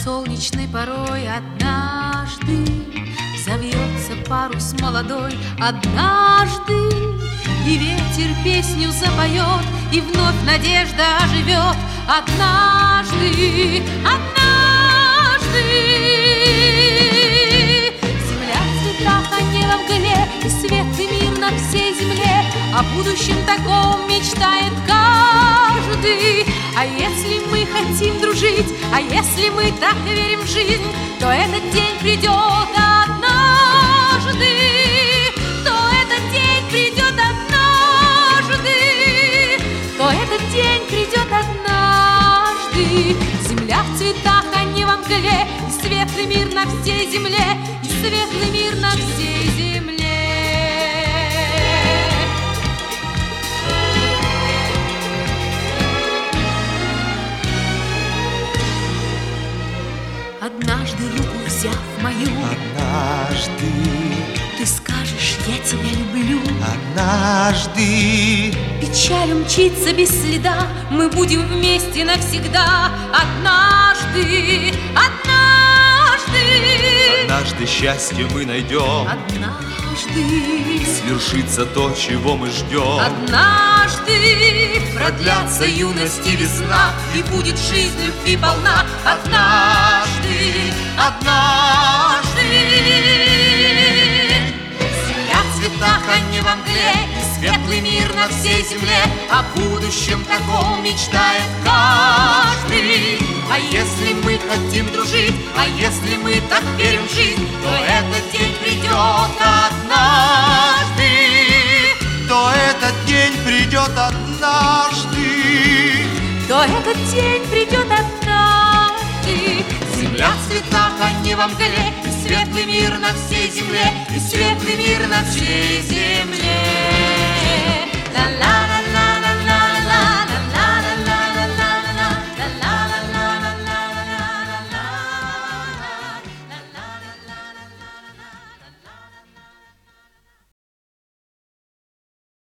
солнечной порой однажды завьется парус молодой, однажды и ветер песню запоет, и вновь надежда оживет. Однажды, однажды земля в цветах, а не во мгле, и светлый мир на всей земле. О будущем таком мечтает каждый. А если мы хотим дружить, а если мы так верим в жизнь, то этот день придет однажды, то этот день придет однажды, то этот день придет однажды. Земля в цветах, а не во мгле, и светлый мир на всей земле, и светлый мир на всей земле. Однажды руку взяв мою, однажды ты скажешь: я тебя люблю. Однажды Печаль умчится без следа, мы будем вместе навсегда. Однажды, однажды, однажды счастье мы найдем, однажды свершится то, чего мы ждем. однажды продлятся юность и весна, и будет жизнь любви полна. Однажды, однажды земля в цветах, а не во мгле, и светлый мир на всей земле. О будущем таком мечтает каждый. А если мы хотим дружить, а если мы так верим в жизнь, то этот день придет однажды, То этот день придет однажды, то этот день придет однажды. Земля в цветах, а не во мгле, и светлый мир на всей земле, и светлый мир на всей земле. Ла-ла-ла.